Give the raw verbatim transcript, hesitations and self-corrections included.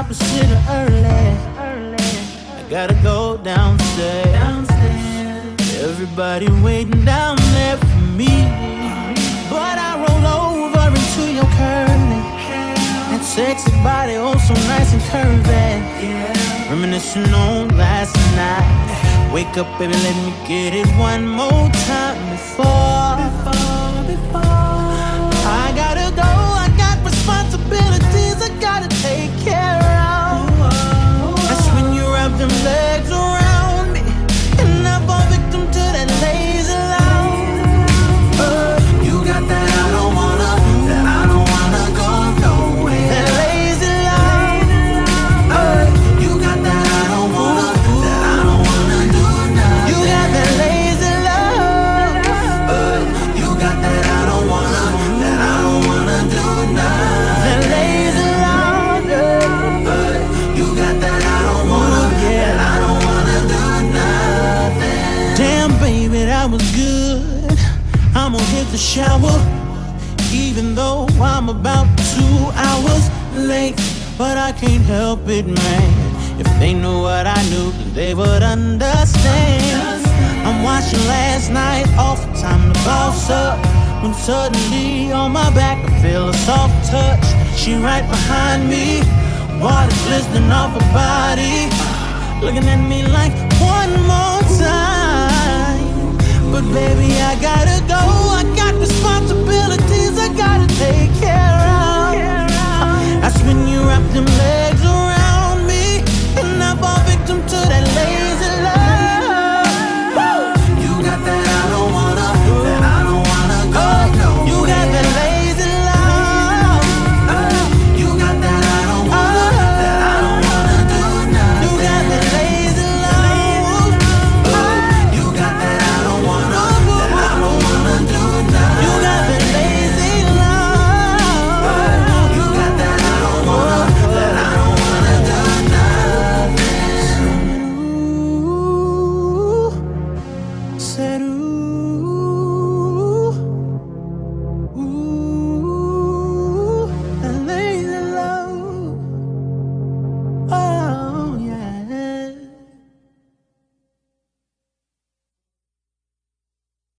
opposite of early. I gotta go downstairs. Everybody waiting down there for me. But I roll over into your curly and sexy body, oh so nice and curvy. Reminiscing on last night. Wake up, baby, let me get it one more time before, before, before. I gotta go, I got responsibilities I gotta take care of. That's when you wrap them legs around me and I fall victim to that lazy love. uh, You got that I don't wanna, that I don't wanna go nowhere. That lazy love. uh, You got that I don't wanna, that I don't wanna do nothing. You got that lazy love. uh, You got that I don't wanna, that I don't wanna do nothing. That lazy love. uh, You got that I don't wanna, yeah, that I don't wanna do nothing. Damn baby, that was good. I'm gonna hit the shower, even though I'm about two hours late. But I can't help it, man. If they knew what I knew, then they would understand. I'm watching last night off, time to boss up. When suddenly on my back I feel a soft touch. She right behind me, water glistening off her body, looking at me like one more time. But baby, I gotta go, I